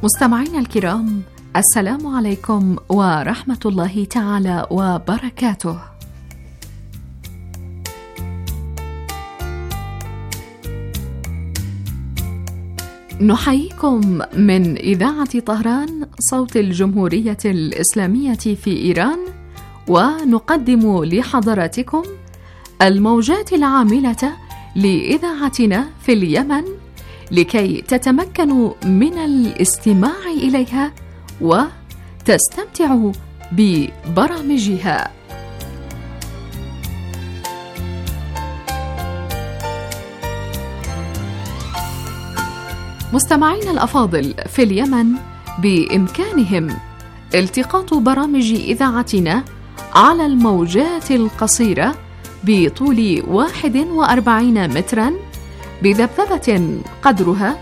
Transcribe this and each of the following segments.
مستمعينا الكرام، السلام عليكم ورحمة الله تعالى وبركاته. نحييكم من إذاعة طهران صوت الجمهورية الإسلامية في إيران، ونقدم لحضراتكم الموجات العاملة لإذاعتنا في اليمن لكي تتمكنوا من الاستماع إليها وتستمتعوا ببرامجها. مستمعين الأفاضل، في اليمن بإمكانهم التقاط برامج إذاعتنا على الموجات القصيرة بطول 41 متراً بذبذبة قدرها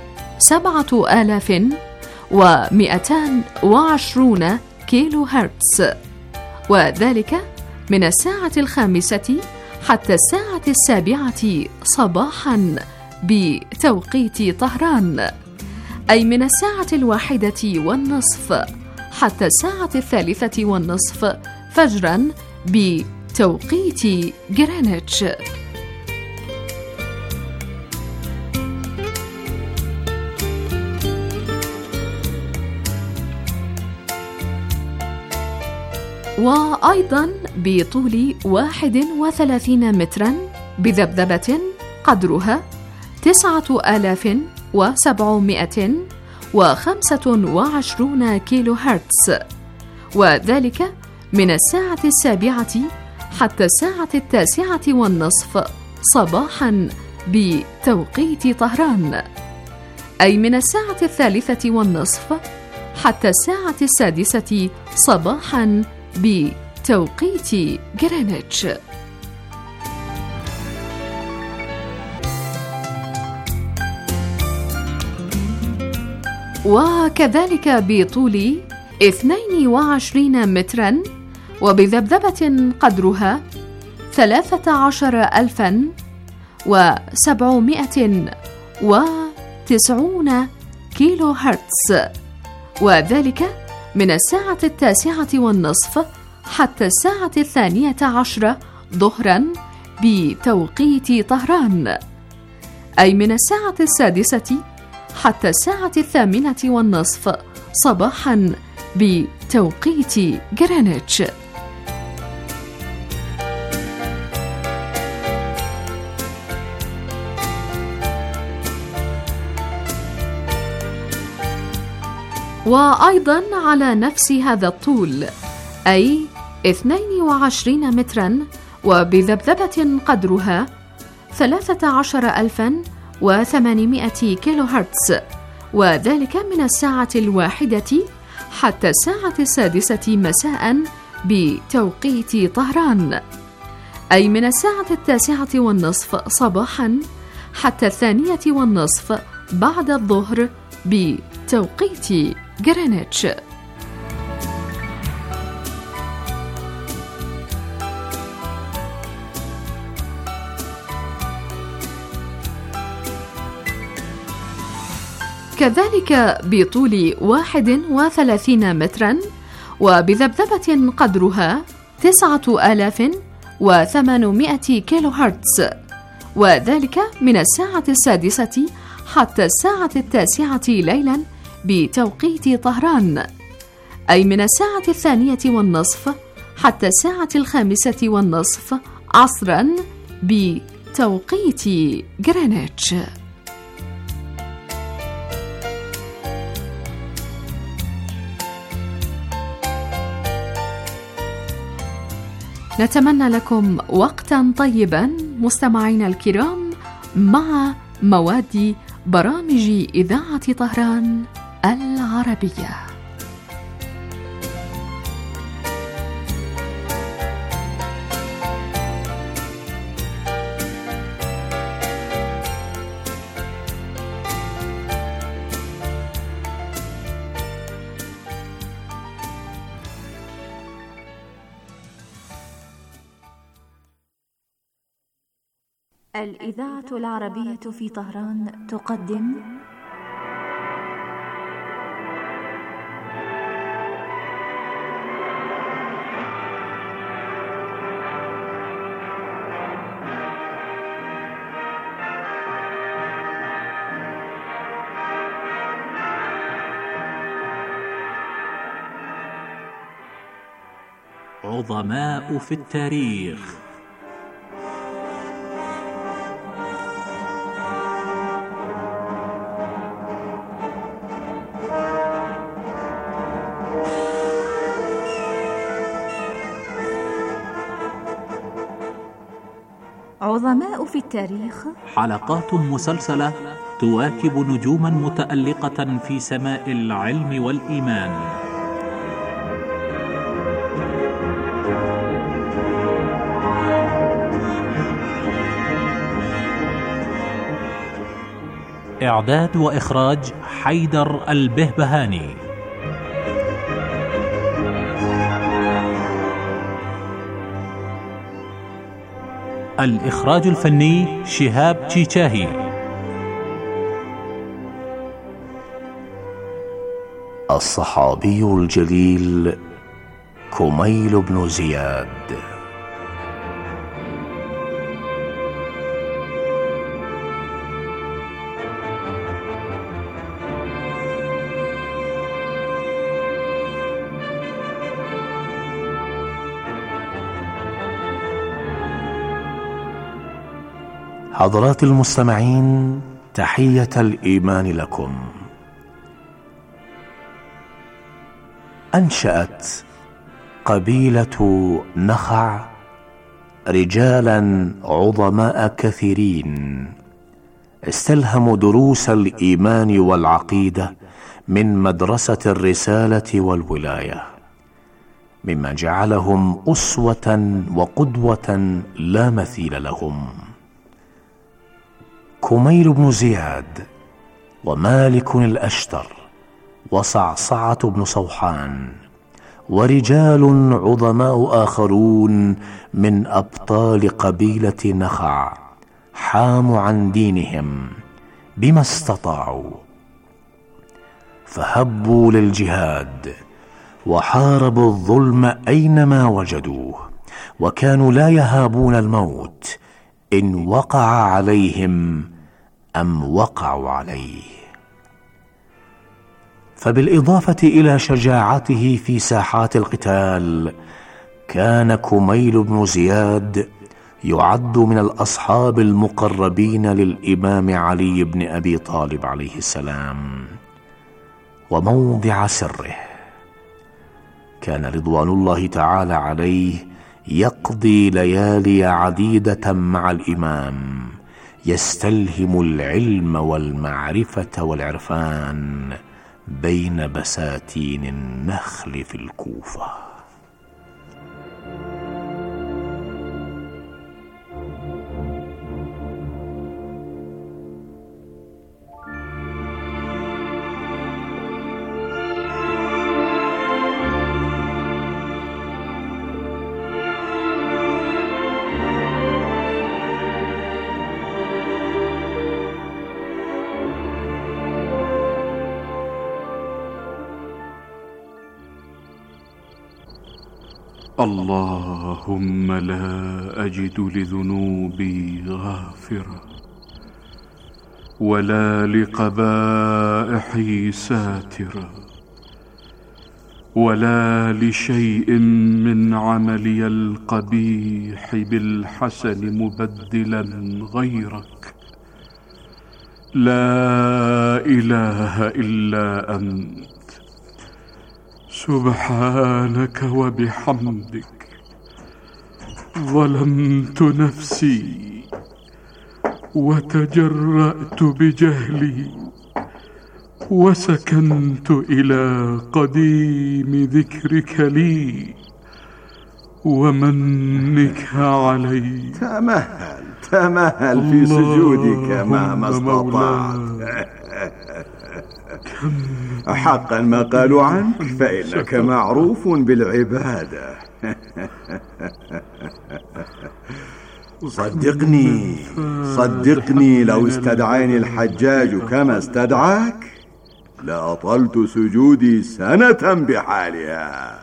7220 كيلو هرتز، وذلك من الساعة 5 حتى الساعة 7 صباحاً بتوقيت طهران، أي من الساعة 1:30 حتى الساعة 3:30 فجراً بتوقيت غرينتش. وأيضاً بطول 31 متراً بذبذبة قدرها 9725 كيلو هرتز، وذلك من الساعة 7 حتى الساعة 9:30 صباحاً بتوقيت طهران، أي من الساعة 3:30 حتى الساعة 6 صباحاً بتوقيت غرينتش. وكذلك بطول 22 متراً وبذبذبة قدرها 13790 كيلو هرتز، وذلك من الساعة 9:30 حتى الساعة 12 ظهراً بتوقيت طهران، أي من الساعة 6 حتى الساعة 8:30 صباحاً بتوقيت غرينتش. وأيضاً على نفس هذا الطول، أي 22 متراً وبذبذبة قدرها 13800 كيلو هرتز، وذلك من الساعة 1 حتى الساعة 6 مساء بتوقيت طهران، أي من الساعة 9:30 صباحا حتى 2:30 بعد الظهر بتوقيت غرينتش. كذلك بطول 31 متراً وبذبذبة قدرها 9800 كيلو هرتز، وذلك من الساعة 6 حتى الساعة 9 ليلاً بتوقيت طهران، أي من الساعة 2:30 حتى الساعة 5:30 عصراً بتوقيت غرينتش. نتمنى لكم وقتاً طيباً مستمعينا الكرام مع مواد برامج إذاعة طهران العربية. الإذاعة العربية في طهران تقدم عظماء في التاريخ. عظماء في التاريخ، حلقات مسلسلة تواكب نجوما متألقة في سماء العلم والإيمان. إعداد وإخراج حيدر البهبهاني. الإخراج الفني شهاب تشيتشاهي. الصحابي الجليل كميل بن زياد. حضرات المستمعين، تحية الإيمان لكم. أنشأت قبيلة نخع رجالا عظماء كثيرين استلهموا دروس الإيمان والعقيدة من مدرسة الرسالة والولاية، مما جعلهم أسوة وقدوة لا مثيل لهم. كميل بن زياد ومالك الأشتر وصعصعة بن صوحان ورجال عظماء آخرون من أبطال قبيلة نخع حاموا عن دينهم بما استطاعوا، فهبوا للجهاد وحاربوا الظلم أينما وجدوه، وكانوا لا يهابون الموت إن وقع عليهم أم وقعوا عليه. فبالإضافة إلى شجاعته في ساحات القتال، كان كميل بن زياد يعد من الأصحاب المقربين للإمام علي بن أبي طالب عليه السلام وموضع سره. كان رضوان الله تعالى عليه يقضي ليالي عديدة مع الإمام يستلهم العلم والمعرفة والعرفان بين بساتين النخل في الكوفة. اللهم لا أجد لذنوبي غافرة، ولا لقبائحي ساترة، ولا لشيء من عملي القبيح بالحسن مبدلا غيرك. لا إله إلا أنت، سبحانك وبحمدك. ظلمت نفسي وتجرأت بجهلي، وسكنت إلى قديم ذكرك لي ومنك علي. تمهل في سجودك مهما استطعت. حقا ما قالوا عنك، فإنك معروف بالعبادة. صدقني لو استدعاني الحجاج كما استدعاك لأطلت سجودي سنة بحالها.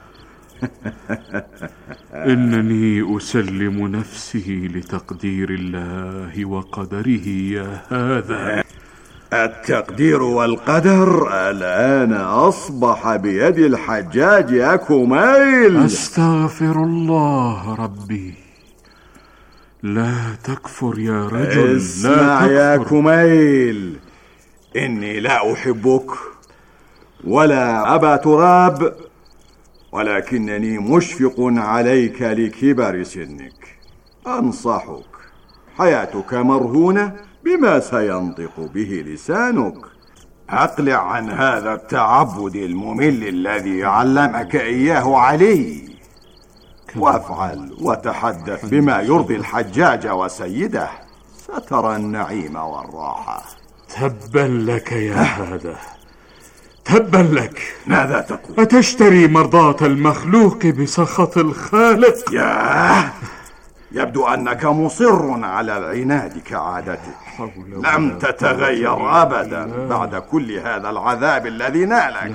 إنني أسلم نفسي لتقدير الله وقدره يا هذا. التقدير والقدر الآن أصبح بيد الحجاج يا كميل. أستغفر الله ربي. لا تكفر يا رجل. اسمع يا كميل، إني لا أحبك ولا أبا تراب، ولكنني مشفق عليك لكبر سنك. أنصحك، حياتك مرهونة بما سينطق به لسانك. أقلع عن هذا التعبد الممل الذي علمك إياه علي، وافعل وتحدث بما يرضي الحجاج وسيده، سترى النعيم والراحة. تبا لك يا هذا، تبا لك. ماذا تقول؟ أتشتري مرضاة المخلوق بسخط الخالق؟ يبدو أنك مصر على العناد كعادتك. لم تتغير أبدا بعد كل هذا العذاب الذي نالك.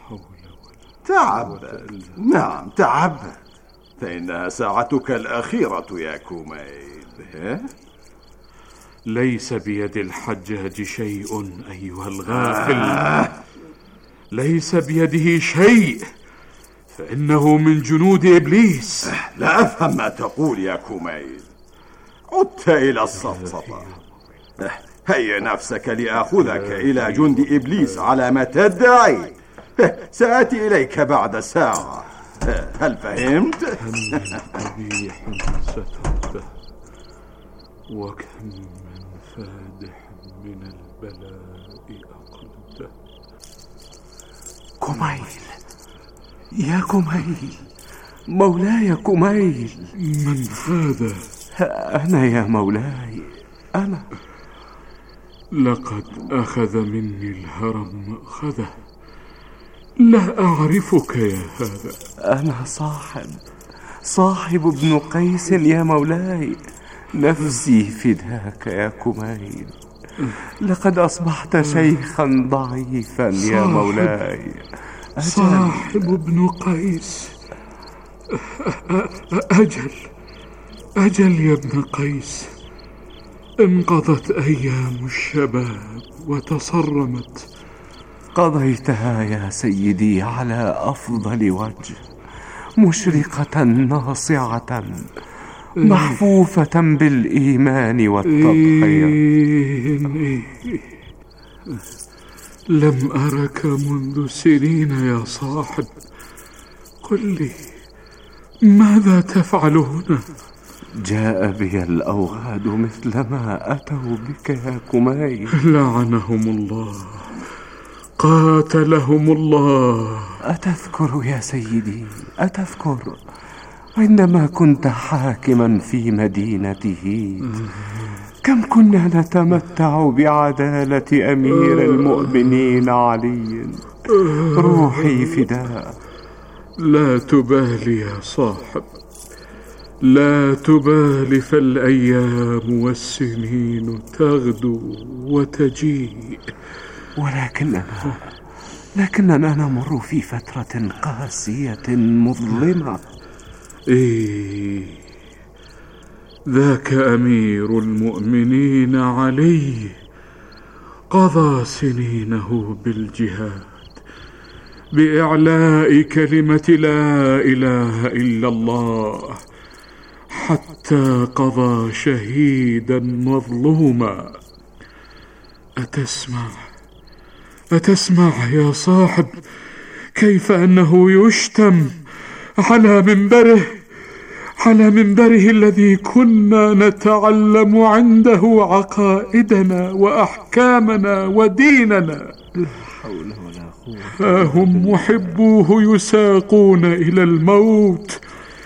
تعبد، نعم تعبد، فإنها ساعتك الأخيرة يا كميل. ليس بيد الحجاج شيء أيها الغافل. ليس بيده شيء، فإنه من جنود إبليس. لا أفهم ما تقول يا كميل. عدت إلى السفسطة. هيا نفسك لأخذك إلى جند إبليس على ما تدعي. سآتي إليك بعد ساعة. هل فهمت؟ كم من قبيح سترته، وكم من فادح من البلاء أقلته. كميل يا كميل، مولاي كميل. من هذا؟ أنا يا مولاي، أنا. لقد أخذ مني الهرم أخذه. لا أعرفك يا هذا. أنا صاحب ابن قيس يا مولاي. نفسي فداك يا كميل. لقد أصبحت شيخا ضعيفا يا مولاي. صاحب ابن قيس. أجل يا ابن قيس. انقضت أيام الشباب وتصرمت. قضيتها يا سيدي على أفضل وجه، مشرقة ناصعة، محفوفة بالإيمان والتضحية. لم أرك منذ سنين يا صاحب. قل لي، ماذا تفعل هنا؟ جاء بي الأوغاد مثل ما أتوا بك يا كميل. لعنهم الله، قاتلهم الله. أتذكر يا سيدي، أتذكر عندما كنت حاكما في مدينة هيد، كم كنا نتمتع بعدالة أمير المؤمنين علي، روحي فداء. لا تبالي يا صاحب، لا تبالي، فالأيام والسنين تغدو وتجيء. لكننا نمر في فترة قاسية مظلمة. ذاك أمير المؤمنين علي قضى سنينه بالجهاد، بإعلاء كلمة لا إله إلا الله، حتى قضى شهيدا مظلوما. أتسمع يا صاحب كيف أنه يشتم على منبره الذي كنا نتعلم عنده عقائدنا وأحكامنا وديننا؟ لا حول ولا قوة. هم محبوه يساقون إلى الموت،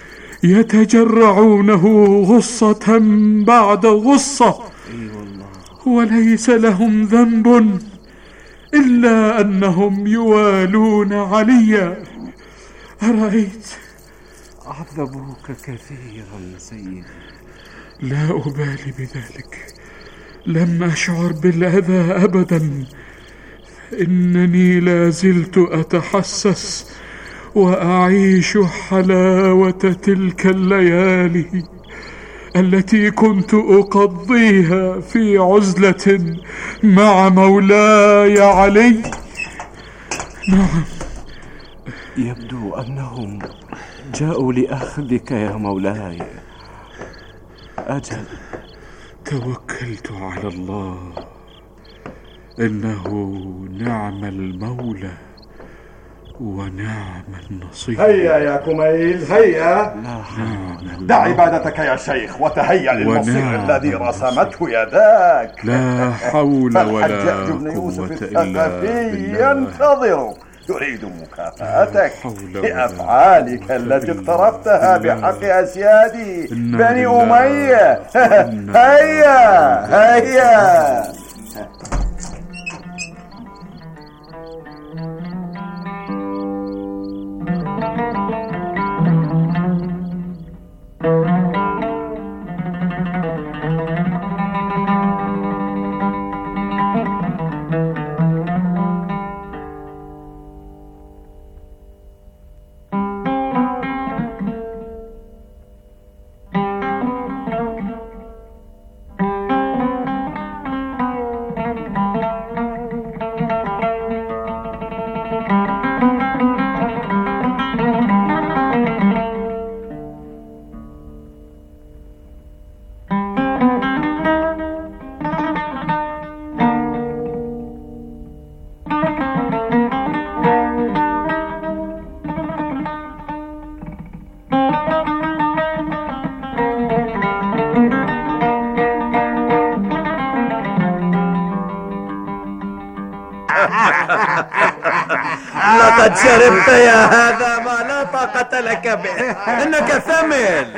يتجرعونه غصة بعد غصة، وليس لهم ذنب إلا أنهم يوالون عليا. أرأيت؟ عذبوك كثيرا سيدي. لا أبالي بذلك، لم أشعر بالأذى أبدا، إنني لا زلت أتحسس وأعيش حلاوة تلك الليالي التي كنت أقضيها في عزلة مع مولاي علي. نعم، يبدو أنهم جاءوا لأخذك يا مولاي. أجل، توكلت على الله، إنه نعم المولى ونعم النصير. هيا يا كميل، هيا. دع عبادتك يا شيخ وتهيأ للمصير الذي رسمته يداك. لا حول ولا قوة إلا بالله. ينتظرك، تريد مكافأتك لأفعالك التي اقترفتها بحق أسيادي بني أمية. هيا هيا. لقد شربت يا هذا ما لا طاقة لك به، إنك ثمل.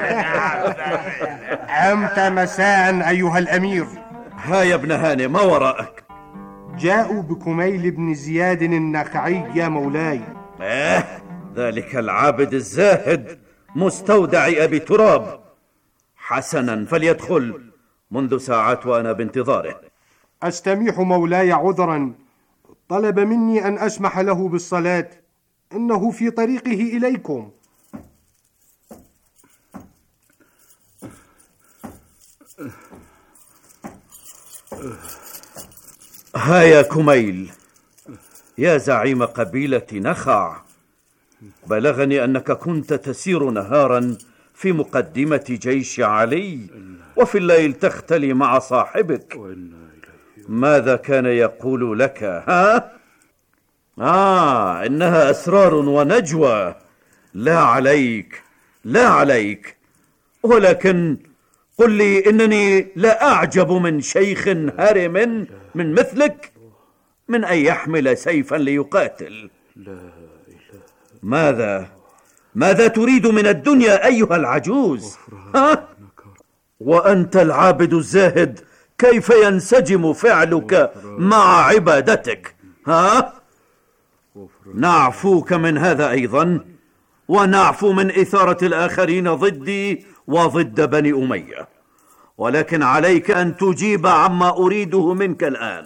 عمت مساء أيها الأمير. ها يا ابن هاني، ما وراءك؟ جاءوا بكميل بن زياد النخعي يا مولاي. ذلك العابد الزاهد مستودع أبي تراب. حسنا، فليدخل، منذ ساعات وأنا بانتظاره. أستميح مولاي عذرا، طلب مني أن أسمح له بالصلاة، إنه في طريقه إليكم. ها يا كميل، يا زعيم قبيلة نخع، بلغني أنك كنت تسير نهارا في مقدمة جيش علي، وفي الليل تختلي مع صاحبك. ماذا كان يقول لك؟ ها؟ إنها أسرار ونجوى. لا عليك، لا عليك. ولكن قل لي، إنني لا أعجب من شيخ هرم من مثلك من أن يحمل سيفا ليقاتل. ماذا تريد من الدنيا أيها العجوز؟ ها؟ وأنت العابد الزاهد، كيف ينسجم فعلك مع عبادتك؟ ها؟ نعفوك من هذا أيضا، ونعفو من إثارة الآخرين ضدي وضد بني أمية، ولكن عليك أن تجيب عما أريده منك الآن.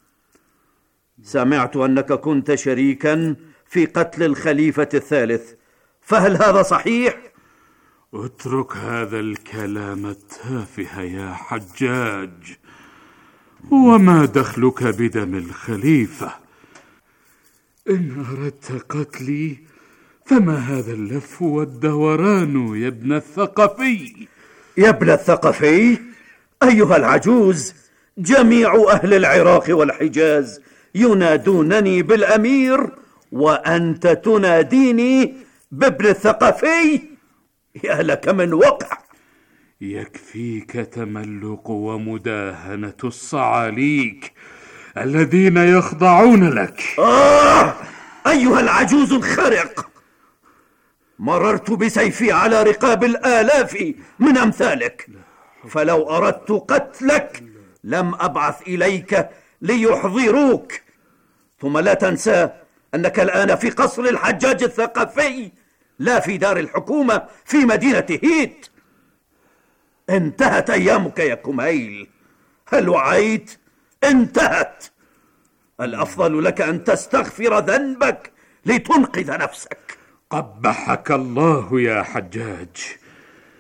سمعت أنك كنت شريكا في قتل الخليفة الثالث، فهل هذا صحيح؟ اترك هذا الكلام التافه يا حجاج، وما دخلك بدم الخليفة؟ إن أردت قتلي فما هذا اللف والدوران يا ابن الثقفي؟ يا ابن الثقفي؟ أيها العجوز، جميع أهل العراق والحجاز ينادونني بالأمير، وأنت تناديني بابن الثقفي؟ يا لك من وقع. يكفيك تملق ومداهنة الصعاليك الذين يخضعون لك. أيها العجوز الخرق، مررت بسيفي على رقاب الآلاف من أمثالك، فلو أردت قتلك لم أبعث إليك ليحضروك. ثم لا تنسى أنك الآن في قصر الحجاج الثقفي، لا في دار الحكومة في مدينة هيت. انتهت أيامك يا كميل، هل وعيت؟ انتهت. الأفضل لك أن تستغفر ذنبك لتنقذ نفسك. قبحك الله يا حجاج،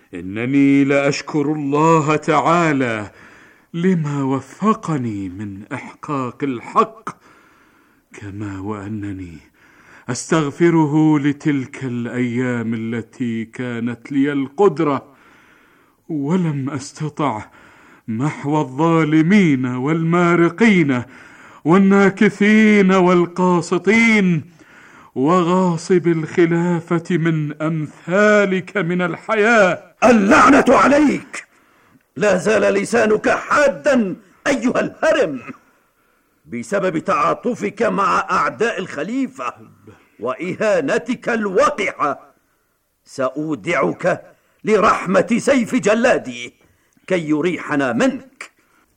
إنني لأشكر الله تعالى لما وفقني من إحقاق الحق، كما وأنني أستغفره لتلك الأيام التي كانت لي القدرة ولم أستطع محو الظالمين والمارقين والناكثين والقاسطين وغاصب الخلافة من أمثالك من الحياة. اللعنة عليك، لا زال لسانك حادا أيها الهرم بسبب تعاطفك مع أعداء الخليفة وإهانتك الوقحة. سأودعك لرحمة سيف جلادي كي يريحنا منك.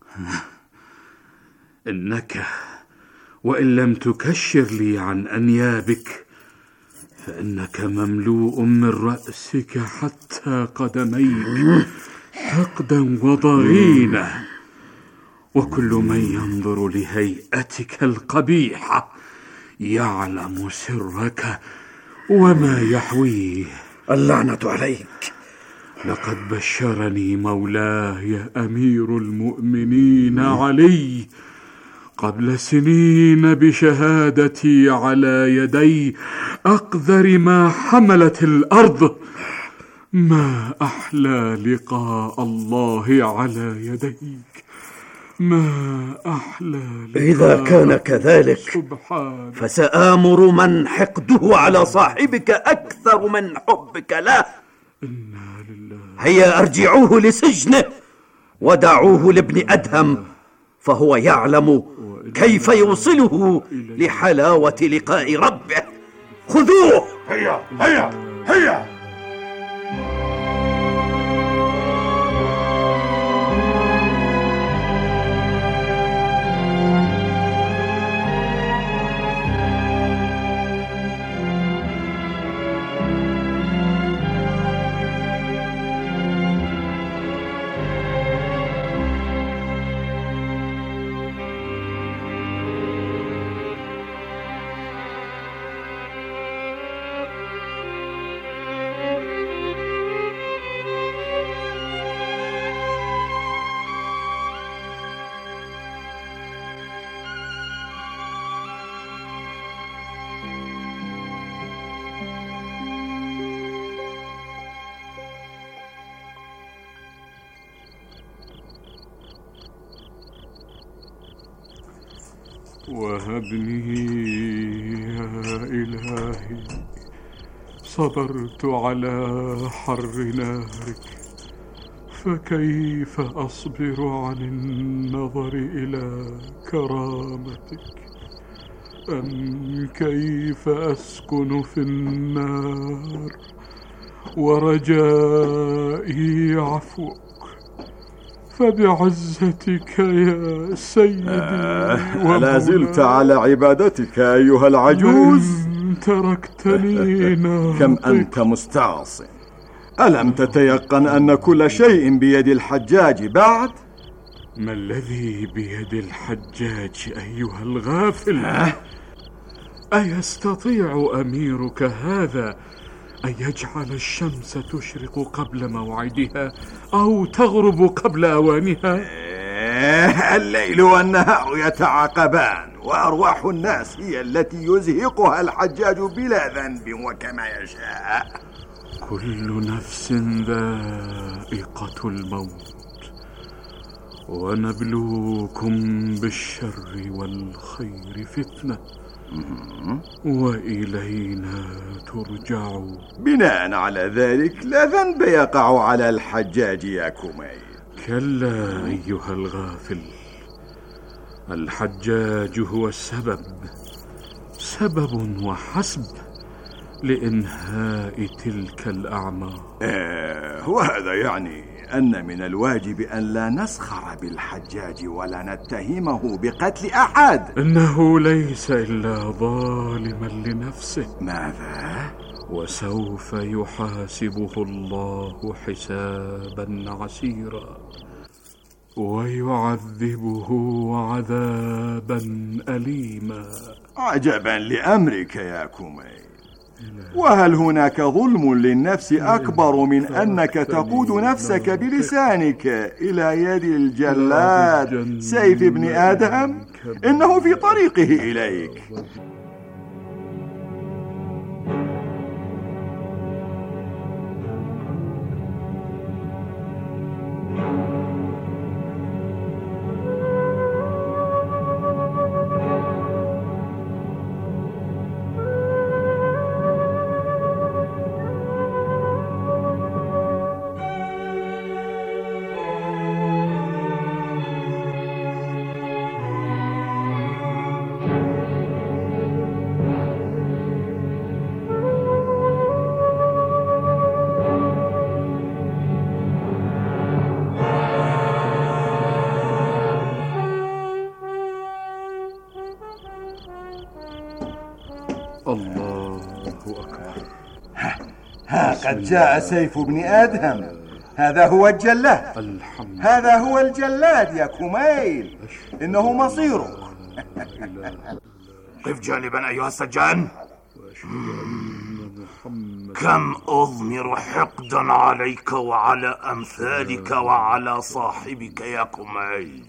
إنك وإن لم تكشر لي عن أنيابك فإنك مملوء من رأسك حتى قدميك حقدا وضغينة، وكل من ينظر لهيئتك القبيحة يعلم سرك وما يحويه. اللعنة عليك. لقد بشرني مولاي أمير المؤمنين علي قبل سنين بشهادتي على يدي أقذر ما حملت الأرض. ما أحلى لقاء الله على يديك، ما أحلى لقاء. إذا كان كذلك فسآمر من حقده على صاحبك أكثر من حبك له. هيا أرجعوه لسجنه ودعوه لابن أدهم، فهو يعلم كيف يوصله لحلاوة لقاء ربه. خذوه. هيا هيا هيا. وهبني يا إلهي، صبرت على حر نارك، فكيف أصبر عن النظر إلى كرامتك؟ أم كيف أسكن في النار ورجائي عفوك؟ فبعزتك يا سيدي لا زلت على عبادتك أيها العجوز؟ تركتني كم أنت مستعصم. ألم تتيقن أن كل شيء بيد الحجاج بعد؟ ما الذي بيد الحجاج أيها الغافل؟ أيستطيع أميرك هذا أن يجعل الشمس تشرق قبل موعدها أو تغرب قبل أوانها؟ الليل والنهار يتعاقبان، وأرواح الناس هي التي يزهقها الحجاج بلا ذنب وكما يشاء. كل نفس ذائقة الموت، ونبلوكم بالشر والخير فتنة، وإلينا ترجعون. بناء على ذلك لا ذنب يقع على الحجاج يا كميل. كلا أيها الغافل، الحجاج هو السبب وحسب لإنهاء تلك الأعمار. وهذا يعني أن من الواجب أن لا نسخر بالحجاج ولا نتهمه بقتل أحد. إنه ليس إلا ظالما لنفسه. ماذا؟ وسوف يحاسبه الله حسابا عسيرا ويعذبه عذابا أليما. عجبا لأمرك يا كميل، وهل هناك ظلم للنفس أكبر من أنك تقود نفسك بلسانك إلى يد الجلاد سيف ابن آدم؟ إنه في طريقه إليك. الله أكبر. قد جاء سيف ابن آدم. هذا هو الجلاد. هذا هو الجلاد يا كميل. إنه مصيرك. قف جانبا أيها السجان. كم أضمر حقدا عليك وعلى أمثالك وعلى صاحبك يا كميل.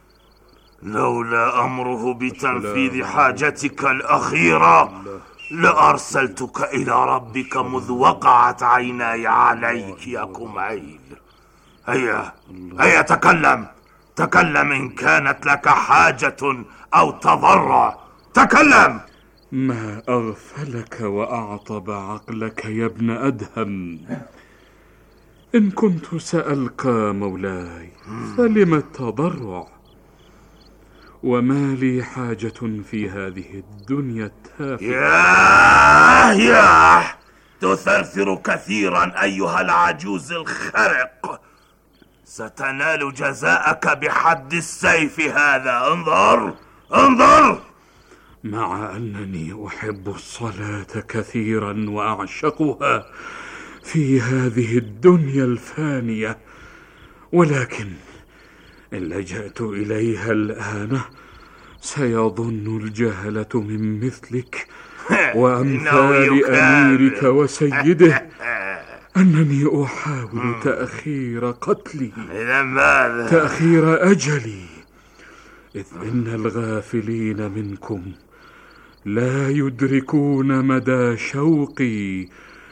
لولا أمره بتنفيذ حاجتك الأخيرة لأرسلتك إلى ربك مذ وقعت عيناي عليك يا كميل. هيا تكلم إن كانت لك حاجة أو تضرع. تكلم. ما أغفلك وأعطب عقلك يا ابن أدهم؟ إن كنت سألقى مولاي فلم التضرع؟ وما لي حاجة في هذه الدنيا التافهة. ياه تثرثر كثيرا أيها العجوز الخرق. ستنال جزاءك بحد السيف هذا. انظر. مع أنني أحب الصلاة كثيرا وأعشقها في هذه الدنيا الفانية، ولكن إن لجأت إليها الآن سيظن الجهلة من مثلك وأمثال أميرك وسيده أنني أحاول تأخير قتلي، تأخير أجلي، إذ إن الغافلين منكم لا يدركون مدى شوقي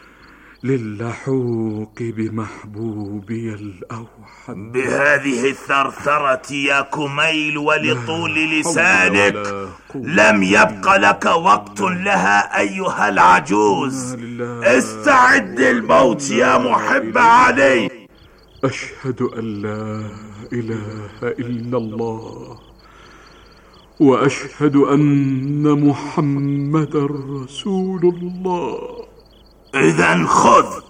للحوق بمحبوبي الأوحد. بهذه الثرثرة يا كميل ولطول لسانك لم يبق لك وقت لها أيها العجوز. استعد للموت يا محب علي. أشهد أن لا إله إلا الله وأشهد أن محمدا رسول الله. إذن خذ.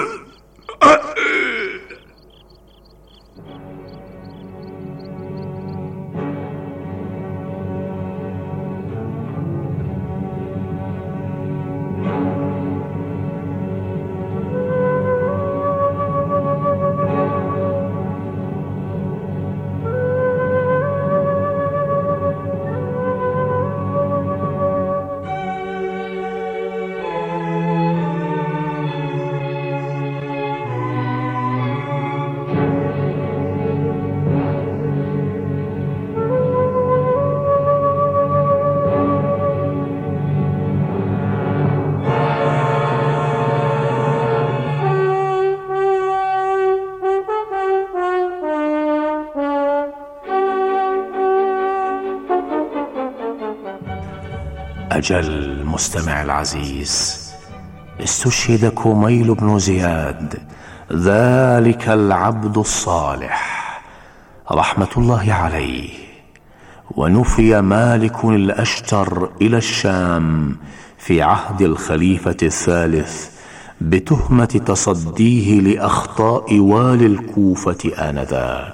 أجل مستمع العزيز، استشهد كميل بن زياد ذلك العبد الصالح رحمة الله عليه، ونفي مالك الأشتر إلى الشام في عهد الخليفة الثالث بتهمة تصديه لأخطاء والي الكوفة آنذاك.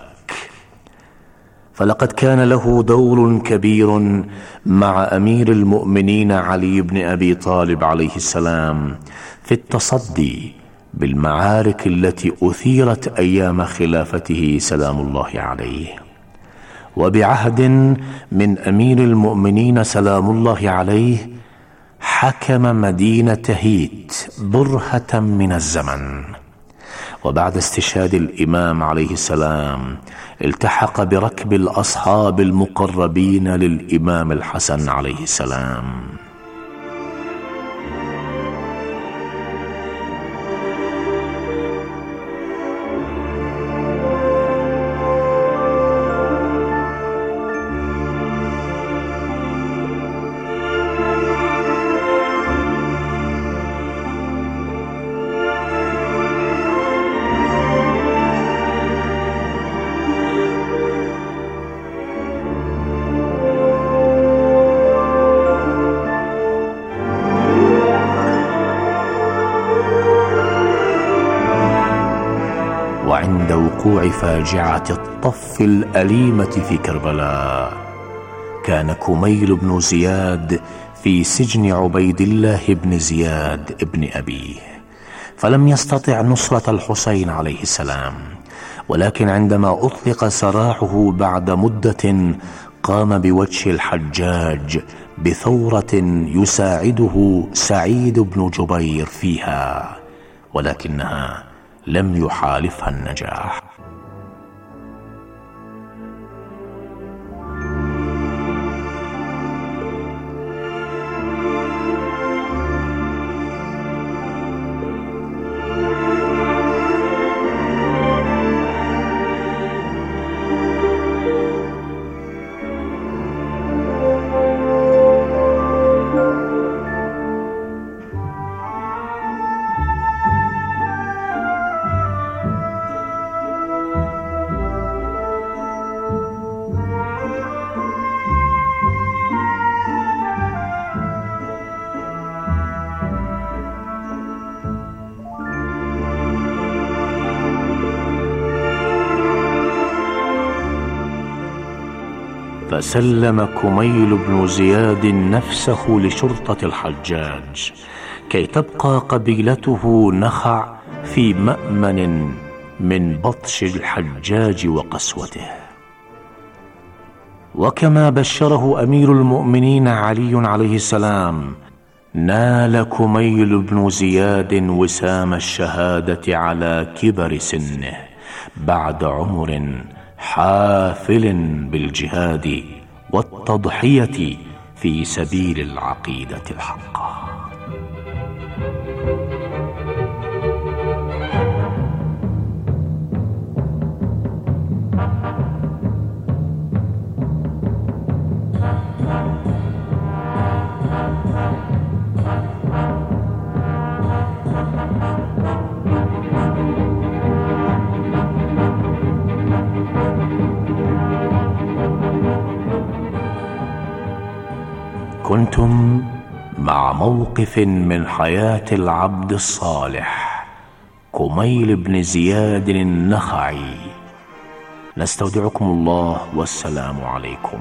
فلقد كان له دور كبير مع أمير المؤمنين علي بن أبي طالب عليه السلام في التصدي بالمعارك التي أثيرت أيام خلافته سلام الله عليه. وبعهد من أمير المؤمنين سلام الله عليه حكم مدينة هيت برهة من الزمن. وبعد استشهاد الإمام عليه السلام التحق بركب الأصحاب المقربين للإمام الحسن عليه السلام. وعند وقوع فاجعة الطف الأليمة في كربلاء كان كميل بن زياد في سجن عبيد الله بن زياد بن أبيه، فلم يستطع نصرة الحسين عليه السلام، ولكن عندما أطلق سراحه بعد مدة قام بوجه الحجاج بثورة يساعده سعيد بن جبير فيها، ولكنها لم يحالفها النجاح. فسلم كميل بن زياد نفسه لشرطة الحجاج كي تبقى قبيلته نخع في مأمن من بطش الحجاج وقسوته. وكما بشره أمير المؤمنين علي عليه السلام، نال كميل بن زياد وسام الشهادة على كبر سنه بعد عمر حافل بالجهاد والتضحية في سبيل العقيدة الحقة. كنتم مع موقف من حياة العبد الصالح كميل بن زياد النخعي. نستودعكم الله والسلام عليكم.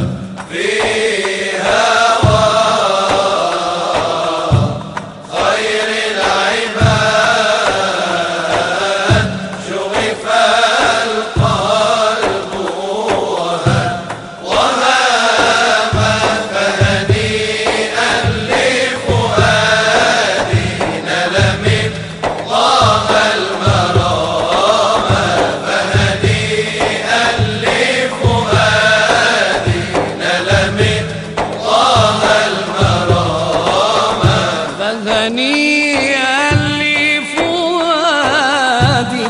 خير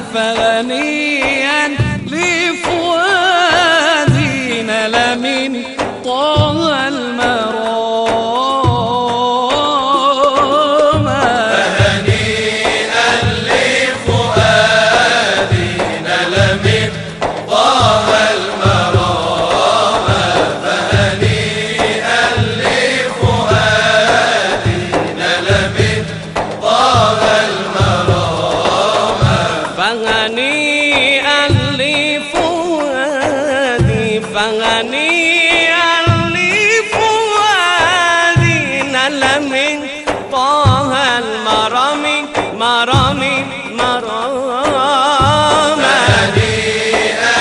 فغنيا لفؤادي نال من طه المرام. فهنيئا لفؤادي نال من طه المرام. فهنيئا لفؤادي نال من طه المرام. فهنيئا لفؤادي فهنيئا لفؤادي نال من طه المرام مرام مرام. فهنيئا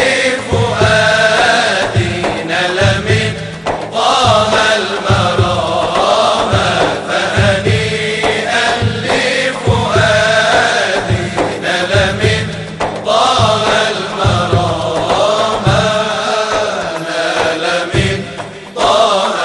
لفؤادي نال من طه المرام. فهنيئا لفؤادي نال من طه المرام. نال من طه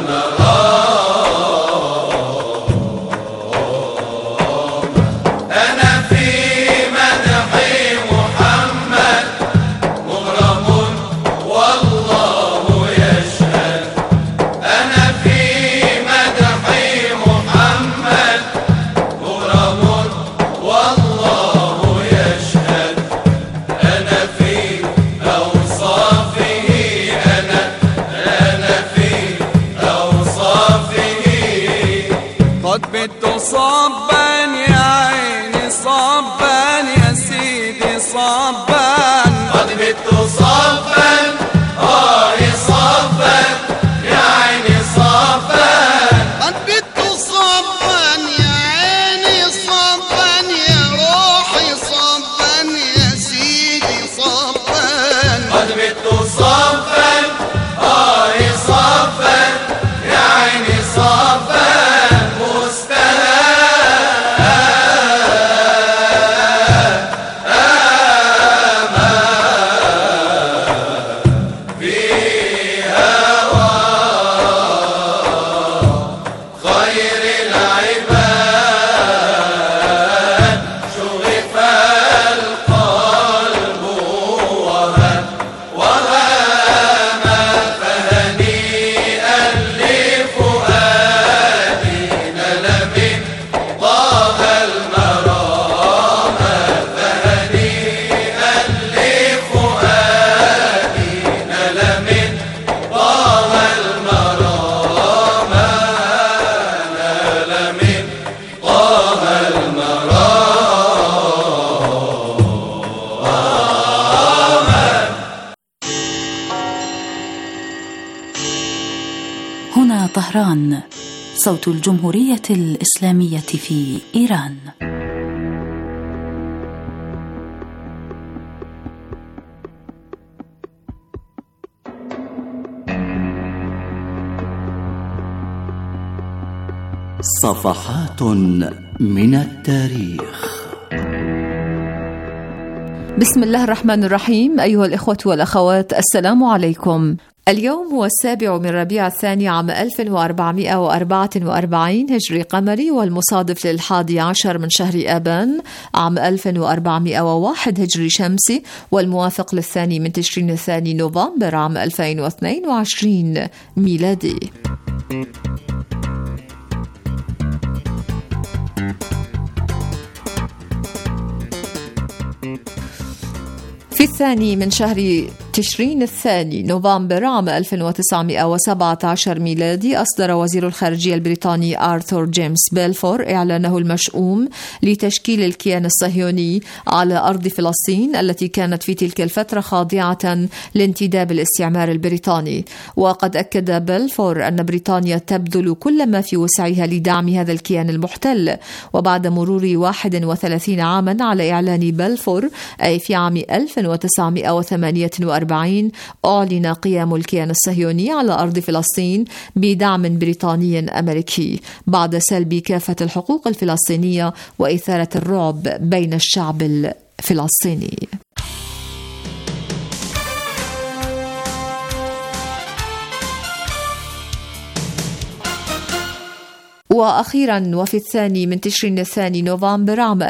المرام. أنا في مدح محمد مغرم والله يشهد. أنا في مدح محمد مغرم والله يشهد. أنا في أوصافه أنا في أوصافه قد بت صبا يا عيني صبا يا سيدي صبا. قد بت صبا صبا يا عيني صبا. قد بت صبا يا عيني صبا يا روحي صبا يا سيدي صبا. قد بت صبا صبا يا عيني صبا. مستهاما في هوى خير العباد شغف القلب وهام. فهنيئا لفؤادي نال من طه المرام. فهنيئا لفؤادي نال من طه المرام. نال من طه المرام. هنا طهران، صوت الجمهورية الإسلامية في إيران. صفحات من التاريخ. بسم الله الرحمن الرحيم. أيها الإخوة والأخوات، السلام عليكم. اليوم هو 7 من ربيع الثاني عام 1444 هجري قمري، والمصادف ل11 من شهر آبان عام 1401 هجري شمسي، والموافق للثاني من تشرين الثاني نوفمبر عام 2022 ميلادي. في الثاني من شهر تشرين الثاني نوفمبر عام 1917 ميلادي، أصدر وزير الخارجية البريطاني آرثور جيمس بيلفور إعلانه المشؤوم لتشكيل الكيان الصهيوني على أرض فلسطين التي كانت في تلك الفترة خاضعة لانتداب الاستعمار البريطاني. وقد أكد بيلفور أن بريطانيا تبذل كل ما في وسعها لدعم هذا الكيان المحتل. وبعد مرور 31 عاما على إعلان بيلفور، أي في عام 1948، أعلن قيام الكيان الصهيوني على أرض فلسطين بدعم بريطاني أمريكي بعد سلب كافة الحقوق الفلسطينية وإثارة الرعب بين الشعب الفلسطيني. وأخيرا وفي الثاني من تشرين الثاني نوفمبر عام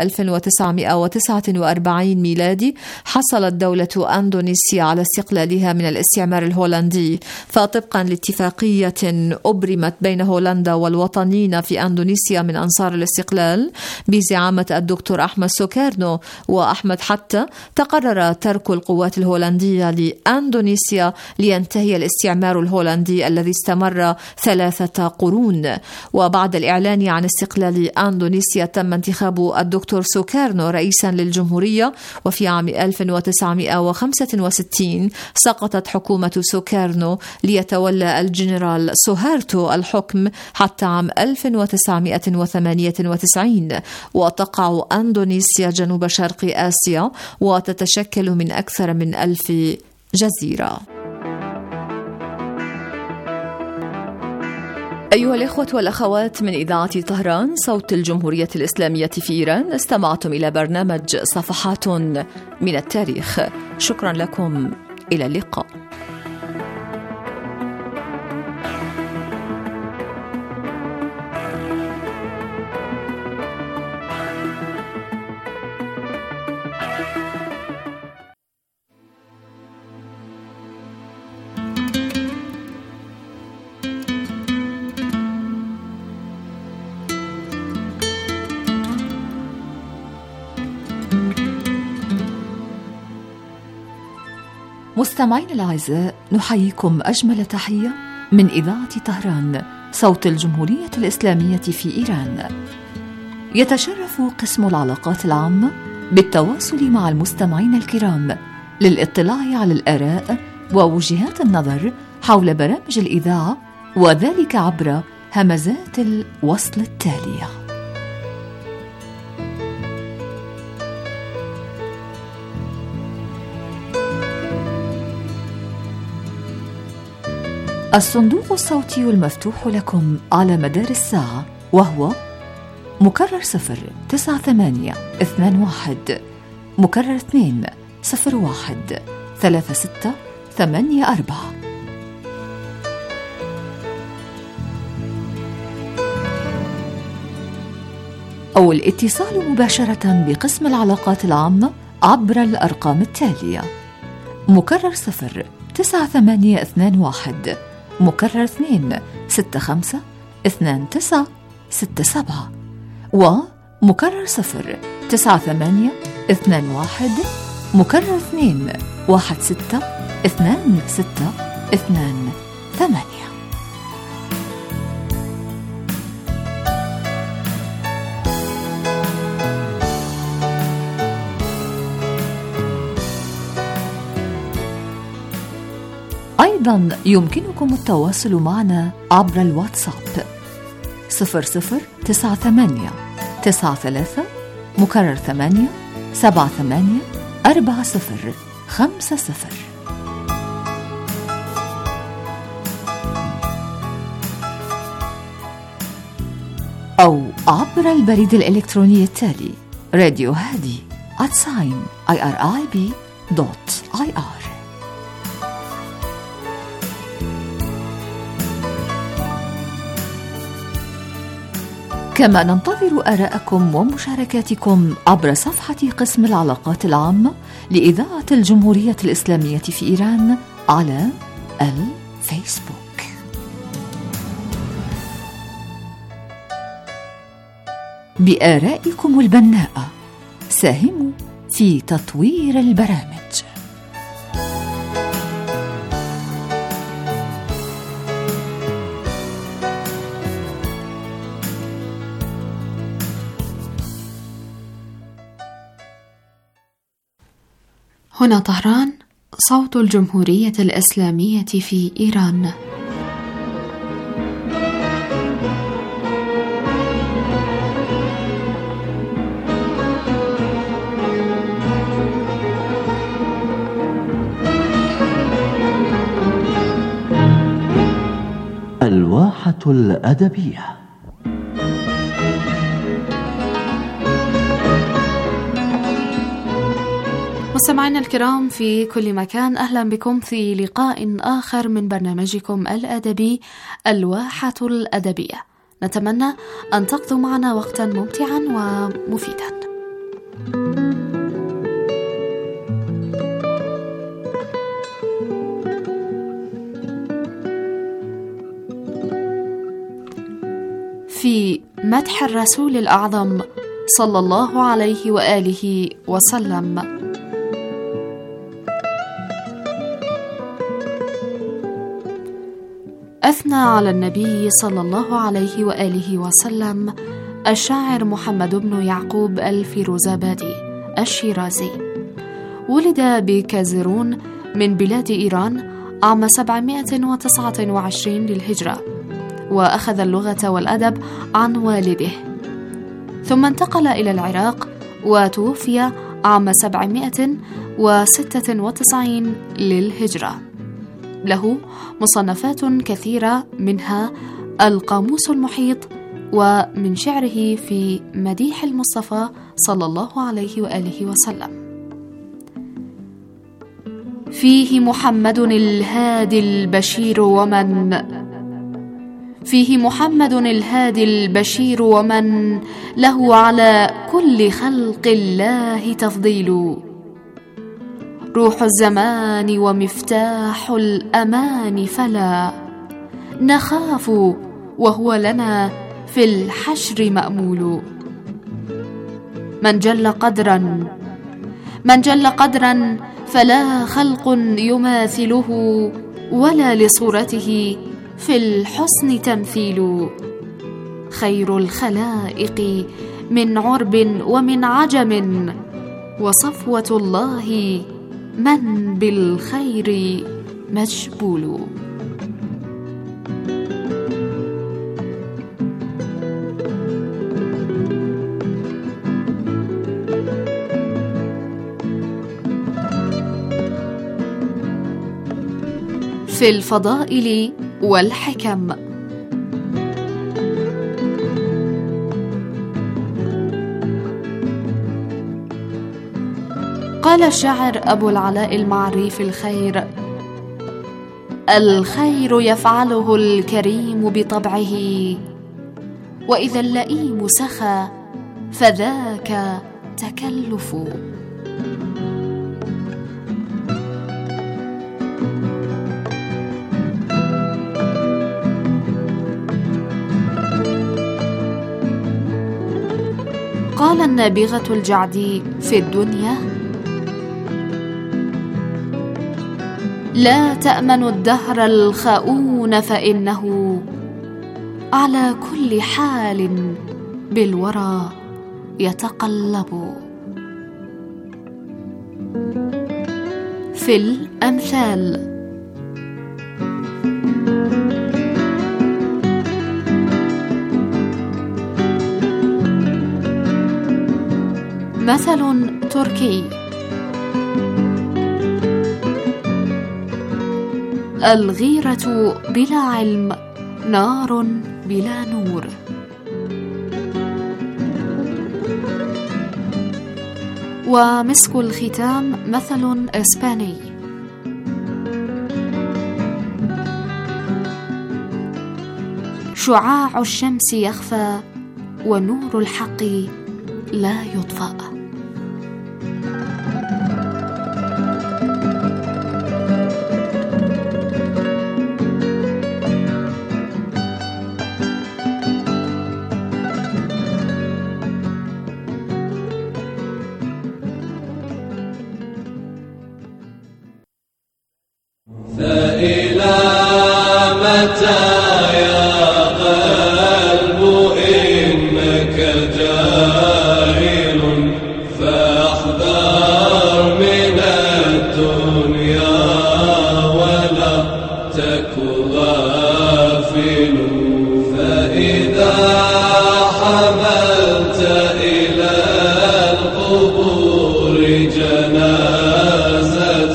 1949 ميلادي حصلت دولة أندونيسيا على استقلالها من الاستعمار الهولندي، فطبقا لاتفاقية أبرمت بين هولندا والوطنيين في أندونيسيا من أنصار الاستقلال بزعامة الدكتور أحمد سوكارنو وأحمد حتى، تقرر ترك القوات الهولندية لأندونيسيا لينتهي الاستعمار الهولندي الذي استمر 3 قرون. وبعد الإعلان عن استقلال أندونيسيا تم انتخاب الدكتور سوكارنو رئيسا للجمهورية، وفي عام 1965 سقطت حكومة سوكارنو ليتولى الجنرال سوهارتو الحكم حتى عام 1998، وتقع أندونيسيا جنوب شرق آسيا وتتشكل من أكثر من 1000 جزيرة. أيها الإخوة والأخوات من إذاعة طهران صوت الجمهورية الإسلامية في إيران، استمعتم إلى برنامج صفحات من التاريخ. شكرا لكم، إلى اللقاء. مستمعين الأعزاء، نحييكم أجمل تحية من إذاعة طهران صوت الجمهورية الإسلامية في إيران. يتشرف قسم العلاقات العامة بالتواصل مع المستمعين الكرام للاطلاع على الآراء ووجهات النظر حول برامج الإذاعة، وذلك عبر همزات الوصل التالية. الصندوق الصوتي المفتوح لكم على مدار الساعة، وهو مكرر 09821 مكرر 201 3684. أو الاتصال مباشرة بقسم العلاقات العامة عبر الأرقام التالية: مكرر 09821 مكرر 265 2967 ومكرر 09821 مكرر 216 2628. أيضا يمكنكم التواصل معنا عبر الواتساب 0098 93 مكرر 8 78 40 50 أو عبر البريد الإلكتروني التالي radiohadi@irib.ir. كما ننتظر آراءكم ومشاركاتكم عبر صفحة قسم العلاقات العامة لإذاعة الجمهورية الإسلامية في إيران على الفيسبوك. بآرائكم البناءة ساهموا في تطوير البرامج. هنا طهران صوت الجمهورية الإسلامية في إيران. الواحة الأدبية. مستمعينا الكرام في كل مكان، أهلا بكم في لقاء آخر من برنامجكم الأدبي الواحة الأدبية. نتمنى أن تقضوا معنا وقتا ممتعا ومفيدا. في مدح الرسول الأعظم صلى الله عليه وآله وسلم. أثنى على النبي صلى الله عليه وآله وسلم الشاعر محمد بن يعقوب الفيروزابادي الشيرازي. ولد بكازرون من بلاد إيران عام 729 للهجرة، وأخذ اللغة والأدب عن والده، ثم انتقل إلى العراق وتوفي عام 796 للهجرة. له مصنفات كثيرة، منها القاموس المحيط، ومن شعره في مديح المصطفى صلى الله عليه وآله وسلم: فيه محمد الهادي البشير ومن له على كل خلق الله تفضيل، روح الزمان ومفتاح الأمان، فلا نخاف وهو لنا في الحشر مأمول. من جل قدرا فلا خلق يماثله، ولا لصورته في الحسن تمثيل. خير الخلائق من عرب ومن عجم، وصفوة الله من بالخير مجبول. في الفضائل والحكم. قال الشاعر أبو العلاء المعري في الخير يفعله الكريم بطبعه، وإذا اللئيم سخى فذاك تكلف. قال النابغة الجعدي في الدنيا: لا تأمن الدهر الخاؤون، فإنه على كل حال بالورى يتقلب. في الأمثال. مثل تركي: الغيرة بلا علم نار بلا نور. ومسك الختام مثل إسباني: شعاع الشمس يخفى ونور الحق لا يطفأ. فإلى متى يا قلب إنك جاهل، فاحذر من الدنيا ولا تك غافل. فإذا حملت إلى القبور جنازة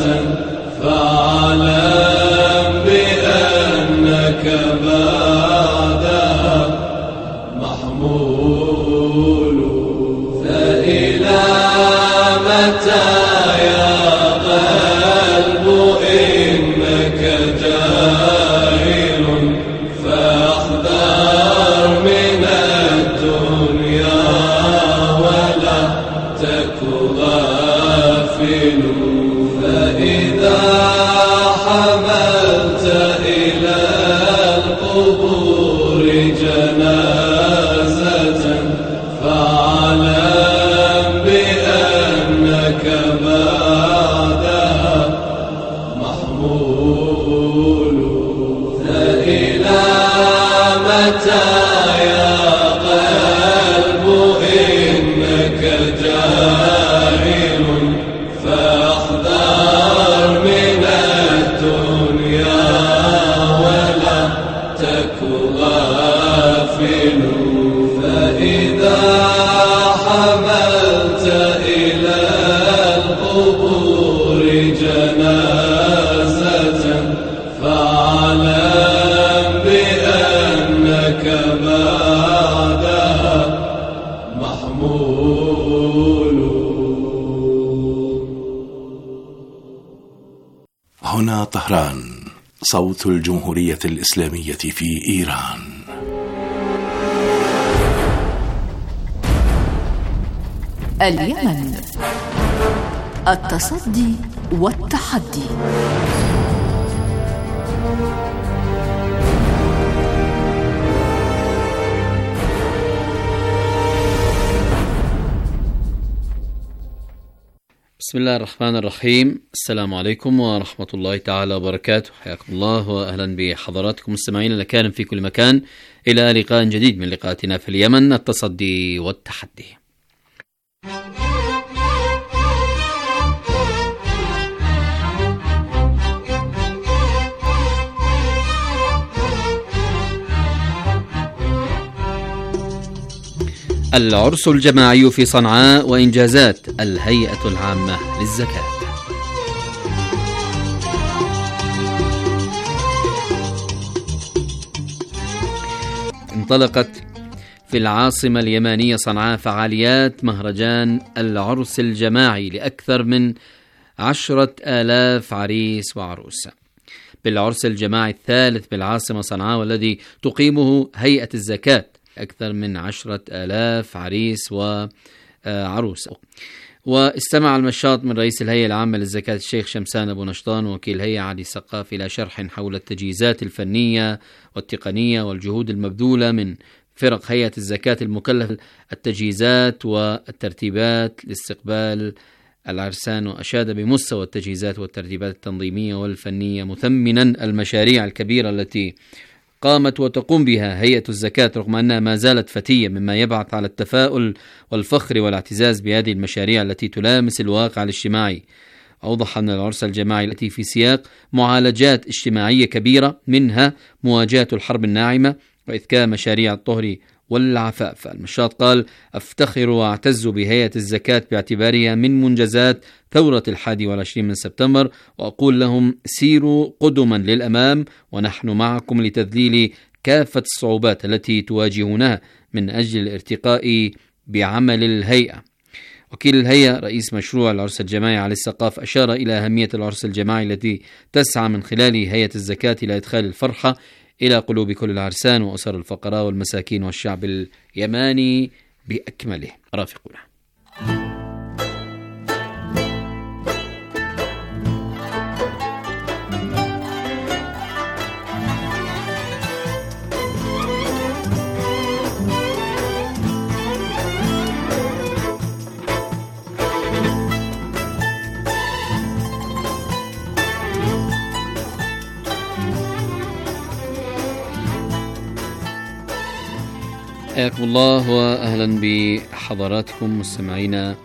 فاعلم بأنك بعدها محمول. فإلى متى يا قلب إنك جاهل، فاحذر من القبور جنازة فاعلم بأنك بعدها محمول. هنا طهران، صوت الجمهورية الإسلامية في إيران. اليمن، التصدي والتحدي. بسم الله الرحمن الرحيم. السلام عليكم ورحمة الله تعالى وبركاته. حياكم الله وأهلا بحضراتكم مستمعين الأكارم في كل مكان إلى لقاء جديد من لقاءاتنا في اليمن، التصدي والتحدي. العرس الجماعي في صنعاء وإنجازات الهيئة العامة للزكاة. انطلقت في العاصمة اليمانية صنعاء فعاليات مهرجان العرس الجماعي لأكثر من 10,000 عريس وعروسة، بالعرس الجماعي الثالث بالعاصمة صنعاء والذي تقيمه هيئة الزكاة أكثر من 10,000 عريس وعروسة. واستمع المشاط من رئيس الهيئة العامة للزكاة الشيخ شمسان أبو نشطان ووكيل الهيئة علي سقاف إلى شرح حول التجهيزات الفنية والتقنية والجهود المبذولة من فرق هيئة الزكاة المكلفة التجهيزات والترتيبات لاستقبال العرسان، وأشاد بمستوى التجهيزات والترتيبات التنظيمية والفنية، مثمنا المشاريع الكبيرة التي قامت وتقوم بها هيئة الزكاة رغم أنها ما زالت فتية، مما يبعث على التفاؤل والفخر والاعتزاز بهذه المشاريع التي تلامس الواقع الاجتماعي. أوضح أن العرس الجماعي التي في سياق معالجات اجتماعية كبيرة، منها مواجهة الحرب الناعمة وإذكاء مشاريع الطهر والعفاف. المشاط قال: أفتخر وأعتز بهيئة الزكاة باعتبارها من منجزات ثورة 21 من سبتمبر، وأقول لهم سيروا قدما للأمام ونحن معكم لتذليل كافة الصعوبات التي تواجهونها من أجل الارتقاء بعمل الهيئة. وكيل الهيئة رئيس مشروع العرس الجماعي علي السقاف أشار إلى أهمية العرس الجماعي التي تسعى من خلال هيئة الزكاة إلى إدخال الفرحة إلى قلوب كل العرسان وأسر الفقراء والمساكين والشعب اليماني بأكمله. رافقونا. حياكم الله وأهلا بحضراتكم مستمعينا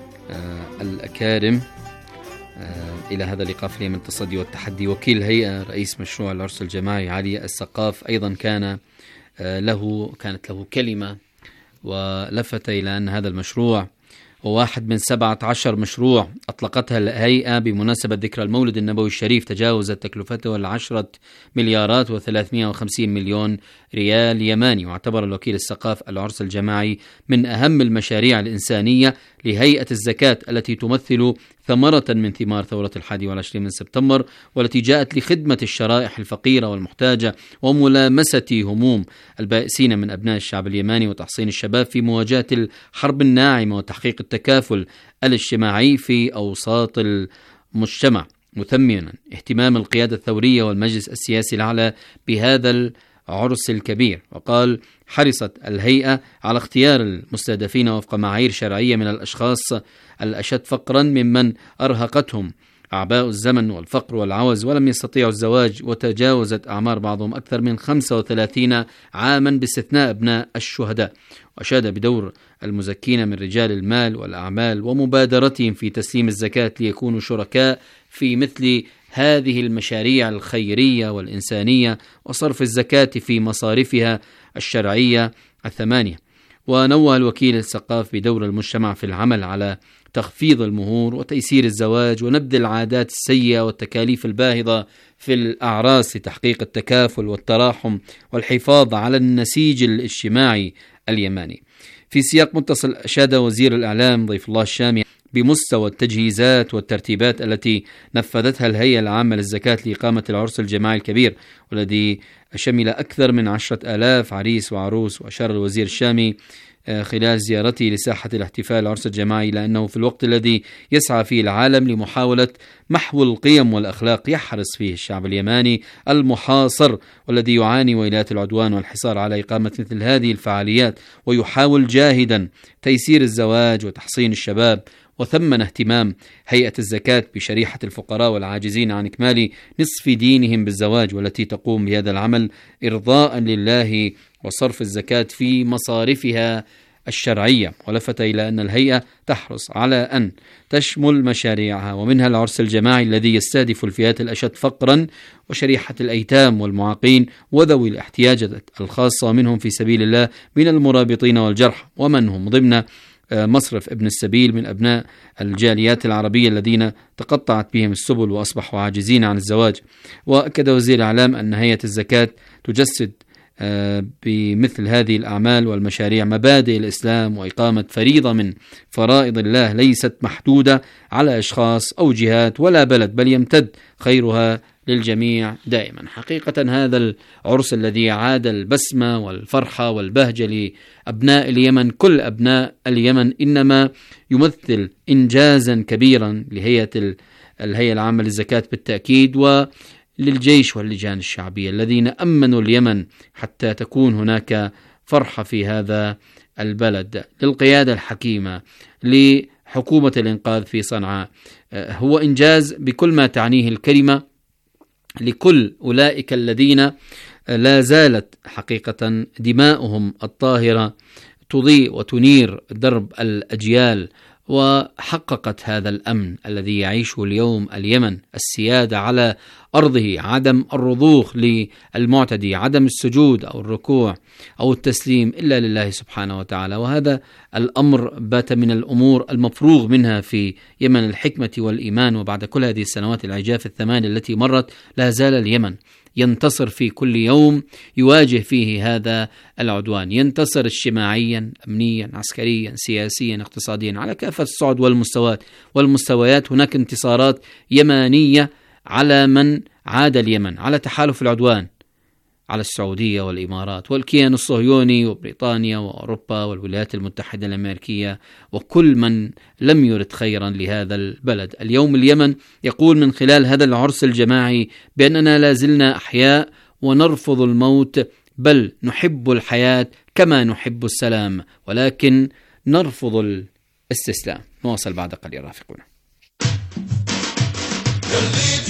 الأكارم إلى هذا اللقاء في اليمن التصدي والتحدي. وكيل الهيئة رئيس مشروع العرس الجماعي علي السقاف أيضا كانت له كلمة، ولفت إلى أن هذا المشروع هو واحد من 17 مشروع أطلقتها الهيئة بمناسبة ذكرى المولد النبوي الشريف، تجاوزت تكلفته 10 مليارات و350 مليون ريال يماني. واعتبر الوكيل السقاف العرس الجماعي من أهم المشاريع الإنسانية لهيئة الزكاة التي تمثل ثمرة من ثمار ثورة 21 من سبتمبر، والتي جاءت لخدمة الشرائح الفقيرة والمحتاجة وملامسة هموم البائسين من أبناء الشعب اليماني وتحصين الشباب في مواجهة الحرب الناعمة وتحقيق التكافل الاجتماعي في أوساط المجتمع، مثمنا اهتمام القيادة الثورية والمجلس السياسي الأعلى بهذا العرس الكبير. وقال: حرصت الهيئة على اختيار المستهدفين وفق معايير شرعية من الأشخاص الأشد فقرا ممن أرهقتهم أعباء الزمن والفقر والعوز ولم يستطيعوا الزواج، وتجاوزت أعمار بعضهم أكثر من 35 عاما باستثناء أبناء الشهداء. وأشاد بدور المزكين من رجال المال والأعمال ومبادرتهم في تسليم الزكاة ليكونوا شركاء في مثل هذه المشاريع الخيرية والإنسانية وصرف الزكاة في مصارفها الشرعية 8. ونوه الوكيل السقاف بدور المجتمع في العمل على تخفيض المهور وتيسير الزواج ونبذ العادات السيئة والتكاليف الباهظة في الأعراس لتحقيق التكافل والتراحم والحفاظ على النسيج الاجتماعي اليماني. في سياق متصل أشاد وزير الإعلام ضيف الله الشامي بمستوى التجهيزات والترتيبات التي نفذتها الهيئة العامة للزكاة لإقامة العرس الجماعي الكبير والذي شمل أكثر من 10,000 عريس وعروس. وأشار الوزير الشامي خلال زيارته لساحة الاحتفال العرس الجماعي إلى أنه في الوقت الذي يسعى فيه العالم لمحاولة محو القيم والأخلاق يحرص فيه الشعب اليماني المحاصر والذي يعاني ويلات العدوان والحصار على إقامة مثل هذه الفعاليات، ويحاول جاهدا تيسير الزواج وتحصين الشباب. وثمن اهتمام هيئة الزكاة بشريحة الفقراء والعاجزين عن إكمال نصف دينهم بالزواج، والتي تقوم بهذا العمل إرضاء لله وصرف الزكاة في مصارفها الشرعية. ولفت إلى أن الهيئة تحرص على أن تشمل مشاريعها ومنها العرس الجماعي الذي يستهدف الفئات الأشد فقرا وشريحة الأيتام والمعاقين وذوي الاحتياجات الخاصة منهم في سبيل الله من المرابطين والجرحى، ومن هم ضمن مصرف ابن السبيل من أبناء الجاليات العربية الذين تقطعت بهم السبل وأصبحوا عاجزين عن الزواج. وأكد وزير الإعلام أن هيئة الزكاة تجسد بمثل هذه الأعمال والمشاريع مبادئ الإسلام وإقامة فريضة من فرائض الله ليست محدودة على أشخاص أو جهات ولا بلد، بل يمتد خيرها للجميع دائما. حقيقة هذا العرس الذي عاد البسمة والفرحة والبهجة لأبناء اليمن، كل أبناء اليمن، إنما يمثل إنجازا كبيرا لهيئة الهيئة العامة للزكاة بالتأكيد، وللجيش واللجان الشعبية الذين أمنوا اليمن حتى تكون هناك فرحة في هذا البلد، للقيادة الحكيمة، لحكومة الإنقاذ في صنعاء. هو إنجاز بكل ما تعنيه الكلمة لكل أولئك الذين لا زالت حقيقة دماؤهم الطاهرة تضيء وتنير درب الأجيال، وحققت هذا الأمن الذي يعيشه اليوم اليمن، السيادة على أرضه، عدم الرضوخ للمعتدي، عدم السجود أو الركوع أو التسليم إلا لله سبحانه وتعالى. وهذا الأمر بات من الأمور المفروغ منها في يمن الحكمة والإيمان. وبعد كل هذه السنوات العجاف الثمان التي مرت لا زال اليمن ينتصر في كل يوم يواجه فيه هذا العدوان، ينتصر اجتماعيا، أمنيا، عسكريا، سياسيا، اقتصاديا، على كافة الصعد والمستويات. هناك انتصارات يمانية على من عاد اليمن، على تحالف العدوان، على السعودية والإمارات والكيان الصهيوني وبريطانيا وأوروبا والولايات المتحدة الأمريكية وكل من لم يرد خيرا لهذا البلد. اليوم اليمن يقول من خلال هذا العرس الجماعي بأننا لازلنا أحياء ونرفض الموت، بل نحب الحياة كما نحب السلام، ولكن نرفض الاستسلام. نواصل بعد قليل رافقونا.